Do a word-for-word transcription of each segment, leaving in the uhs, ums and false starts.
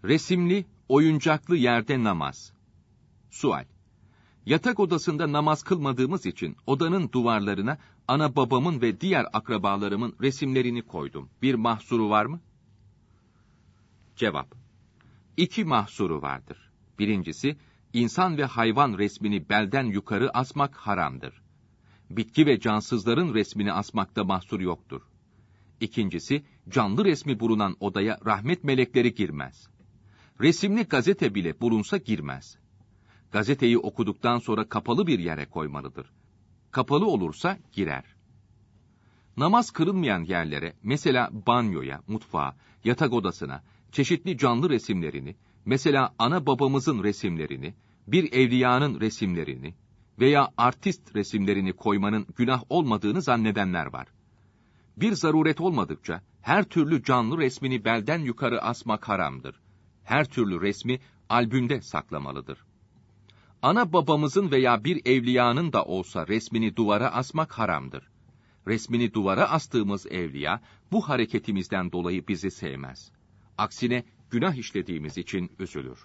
Resimli, oyuncaklı yerde namaz. Sual. Yatak odasında namaz kılmadığımız için odanın duvarlarına ana babamın ve diğer akrabalarımın resimlerini koydum. Bir mahsuru var mı? Cevap. İki mahsuru vardır. Birincisi, insan ve hayvan resmini belden yukarı asmak haramdır. Bitki ve cansızların resmini asmakta mahsur yoktur. İkincisi, canlı resmi bulunan odaya rahmet melekleri girmez. Resimli gazete bile bulunsa girmez. Gazeteyi okuduktan sonra kapalı bir yere koymalıdır. Kapalı olursa girer. Namaz kılınmayan yerlere, mesela banyoya, mutfağa, yatak odasına, çeşitli canlı resimlerini, mesela ana babamızın resimlerini, bir evliyanın resimlerini veya artist resimlerini koymanın günah olmadığını zannedenler var. Bir zaruret olmadıkça her türlü canlı resmini belden yukarı asmak haramdır. Her türlü resmi albümde saklamalıdır. Ana babamızın veya bir evliyanın da olsa resmini duvara asmak haramdır. Resmini duvara astığımız evliya, bu hareketimizden dolayı bizi sevmez. Aksine günah işlediğimiz için üzülür.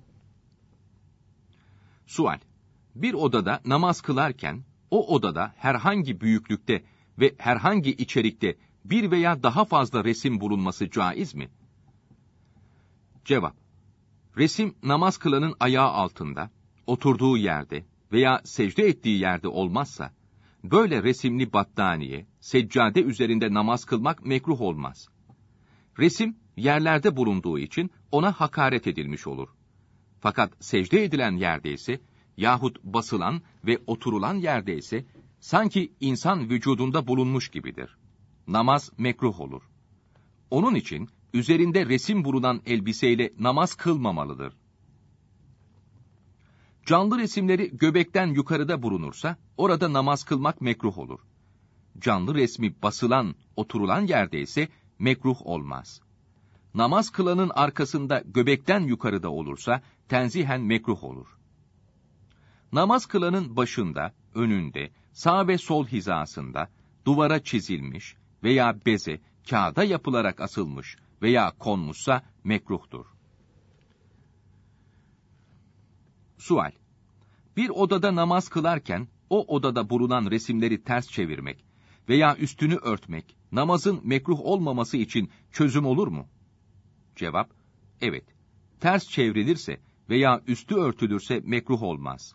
Sual. Bir odada namaz kılarken, o odada herhangi büyüklükte ve herhangi içerikte bir veya daha fazla resim bulunması caiz mi? Cevap. Resim, namaz kılanın ayağı altında, oturduğu yerde veya secde ettiği yerde olmazsa, böyle resimli battaniye, seccade üzerinde namaz kılmak mekruh olmaz. Resim, yerlerde bulunduğu için ona hakaret edilmiş olur. Fakat secde edilen yerde ise, yahut basılan ve oturulan yerde ise, sanki insan vücudunda bulunmuş gibidir. Namaz mekruh olur. Onun için, üzerinde resim bulunan elbiseyle namaz kılmamalıdır. Canlı resimleri göbekten yukarıda bulunursa, orada namaz kılmak mekruh olur. Canlı resmi basılan, oturulan yerde ise mekruh olmaz. Namaz kılanın arkasında göbekten yukarıda olursa, tenzihen mekruh olur. Namaz kılanın başında, önünde, sağ ve sol hizasında, duvara çizilmiş veya beze, kağıda yapılarak asılmış veya konmuşsa mekruhtur. Sual. Bir odada namaz kılarken, o odada bulunan resimleri ters çevirmek veya üstünü örtmek, namazın mekruh olmaması için çözüm olur mu? Cevap, evet. Ters çevrilirse veya üstü örtülürse mekruh olmaz.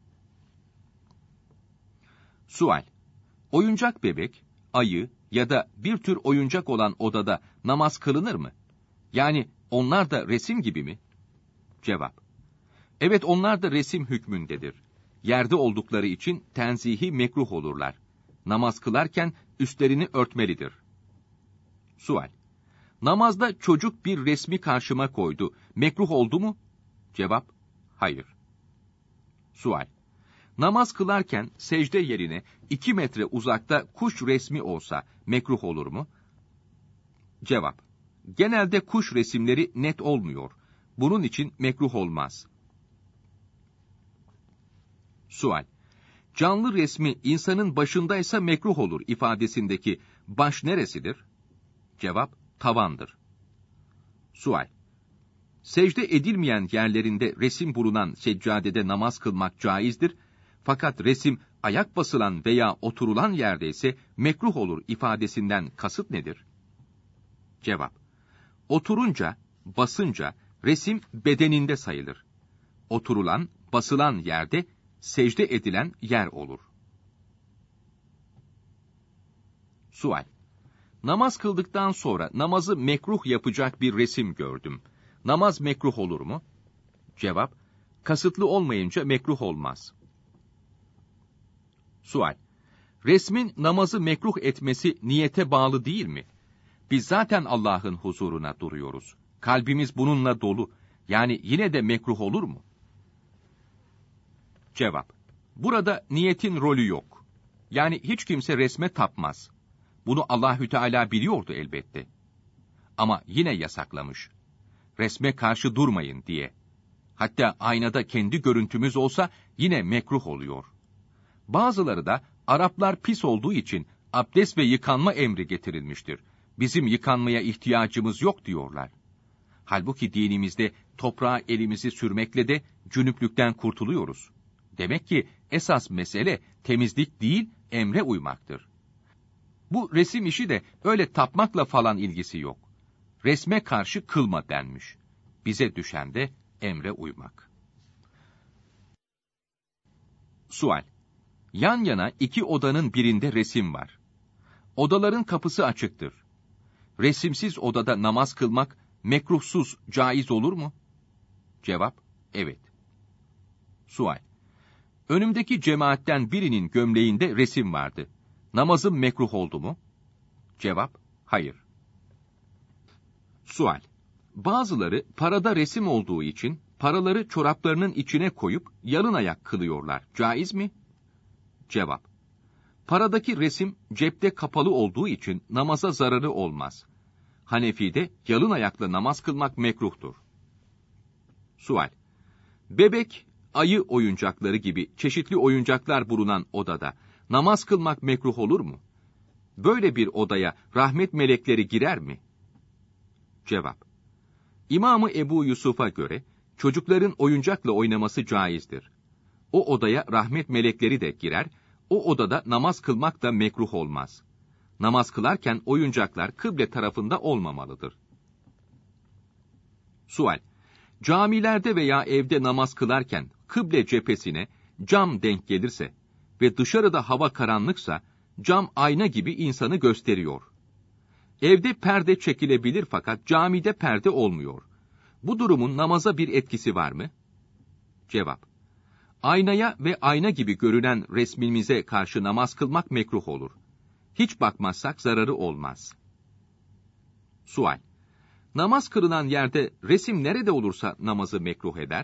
Sual. Oyuncak bebek, ayı ya da bir tür oyuncak olan odada namaz kılınır mı? Yani onlar da resim gibi mi? Cevap. Evet, onlar da resim hükmündedir. Yerde oldukları için tenzihi mekruh olurlar. Namaz kılarken üstlerini örtmelidir. Sual. Namazda çocuk bir resmi karşıma koydu. Mekruh oldu mu? Cevap. Hayır. Sual. Namaz kılarken secde yerine iki metre uzakta kuş resmi olsa mekruh olur mu? Cevap. Genelde kuş resimleri net olmuyor. Bunun için mekruh olmaz. Sual. Canlı resmi insanın başındaysa mekruh olur ifadesindeki baş neresidir? Cevap, tavandır. Sual. Secde edilmeyen yerlerinde resim bulunan seccadede namaz kılmak caizdir. Fakat resim ayak basılan veya oturulan yerde ise mekruh olur ifadesinden kasıt nedir? Cevap. Oturunca, basınca resim bedeninde sayılır. Oturulan, basılan yerde secde edilen yer olur. Sual. Namaz kıldıktan sonra namazı mekruh yapacak bir resim gördüm. Namaz mekruh olur mu? Cevap. Kasıtlı olmayınca mekruh olmaz. Sual. Resmin namazı mekruh etmesi niyete bağlı değil mi? Biz zaten Allah'ın huzuruna duruyoruz. Kalbimiz bununla dolu. Yani yine de mekruh olur mu? Cevap. Burada niyetin rolü yok. Yani hiç kimse resme tapmaz. Bunu Allahü Teala biliyordu elbette. Ama yine yasaklamış. Resme karşı durmayın diye. Hatta aynada kendi görüntümüz olsa yine mekruh oluyor. Bazıları da Araplar pis olduğu için abdest ve yıkanma emri getirilmiştir. Bizim yıkanmaya ihtiyacımız yok diyorlar. Halbuki dinimizde toprağa elimizi sürmekle de cünüplükten kurtuluyoruz. Demek ki esas mesele temizlik değil, emre uymaktır. Bu resim işi de öyle tapmakla falan ilgisi yok. Resme karşı kılma denmiş. Bize düşen de emre uymak. Sual. Yan yana iki odanın birinde resim var. Odaların kapısı açıktır. Resimsiz odada namaz kılmak mekruhsuz caiz olur mu? Cevap, evet. Sual. Önümdeki cemaatten birinin gömleğinde resim vardı. Namazım mekruh oldu mu? Cevap, hayır. Sual. Bazıları parada resim olduğu için paraları çoraplarının içine koyup yalın ayak kılıyorlar. Caiz mi? Cevap. Paradaki resim cepte kapalı olduğu için namaza zararı olmaz. Hanefi'de yalın ayakla namaz kılmak mekruhtur. Sual. Bebek, ayı oyuncakları gibi çeşitli oyuncaklar bulunan odada namaz kılmak mekruh olur mu? Böyle bir odaya rahmet melekleri girer mi? Cevap. İmam-ı Ebu Yusuf'a göre çocukların oyuncakla oynaması caizdir. O odaya rahmet melekleri de girer, o odada namaz kılmak da mekruh olmaz. Namaz kılarken oyuncaklar kıble tarafında olmamalıdır. Sual. Camilerde veya evde namaz kılarken kıble cephesine cam denk gelirse ve dışarıda hava karanlıksa cam ayna gibi insanı gösteriyor. Evde perde çekilebilir fakat camide perde olmuyor. Bu durumun namaza bir etkisi var mı? Cevap. Aynaya ve ayna gibi görünen resmimize karşı namaz kılmak mekruh olur. Hiç bakmazsak zararı olmaz. Sual. Namaz kılınan yerde resim nerede olursa namazı mekruh eder?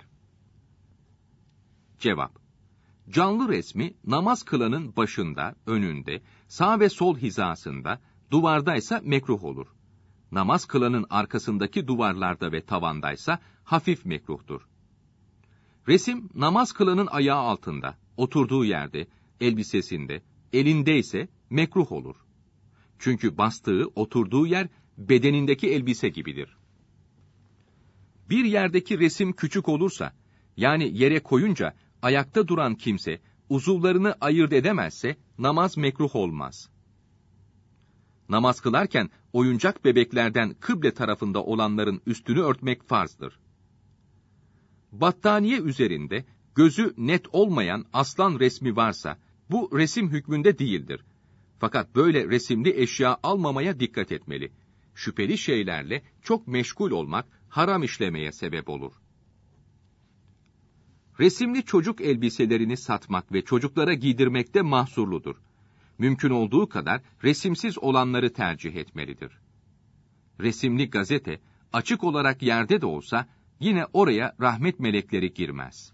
Cevap. Canlı resmi namaz kılanın başında, önünde, sağ ve sol hizasında, duvardaysa mekruh olur. Namaz kılanın arkasındaki duvarlarda ve tavandaysa hafif mekruhtur. Resim namaz kılanın ayağı altında, oturduğu yerde, elbisesinde, elindeyse mekruh olur. Çünkü bastığı, oturduğu yer bedenindeki elbise gibidir. Bir yerdeki resim küçük olursa, yani yere koyunca ayakta duran kimse uzuvlarını ayırt edemezse namaz mekruh olmaz. Namaz kılarken oyuncak bebeklerden kıble tarafında olanların üstünü örtmek farzdır. Battaniye üzerinde gözü net olmayan aslan resmi varsa bu resim hükmünde değildir. Fakat böyle resimli eşya almamaya dikkat etmeli. Şüpheli şeylerle çok meşgul olmak haram işlemeye sebep olur. Resimli çocuk elbiselerini satmak ve çocuklara giydirmek de mahsurludur. Mümkün olduğu kadar resimsiz olanları tercih etmelidir. Resimli gazete açık olarak yerde de olsa yine oraya rahmet melekleri girmez.